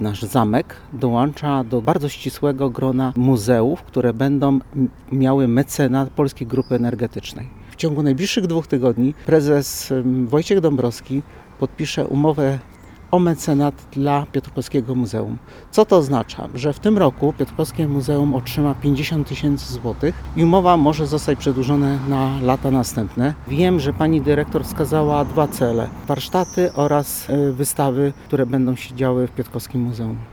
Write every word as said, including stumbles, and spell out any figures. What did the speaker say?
Nasz zamek dołącza do bardzo ścisłego grona muzeów, które będą miały mecenat Polskiej Grupy Energetycznej. W ciągu najbliższych dwóch tygodni prezes Wojciech Dąbrowski podpisze umowę o mecenat dla Piotrkowskiego Muzeum. Co to oznacza? Że w tym roku Piotrkowskie Muzeum otrzyma pięćdziesiąt tysięcy złotych i umowa może zostać przedłużona na lata następne. Wiem, że pani dyrektor wskazała dwa cele: warsztaty oraz wystawy, które będą się działy w Piotrkowskim Muzeum.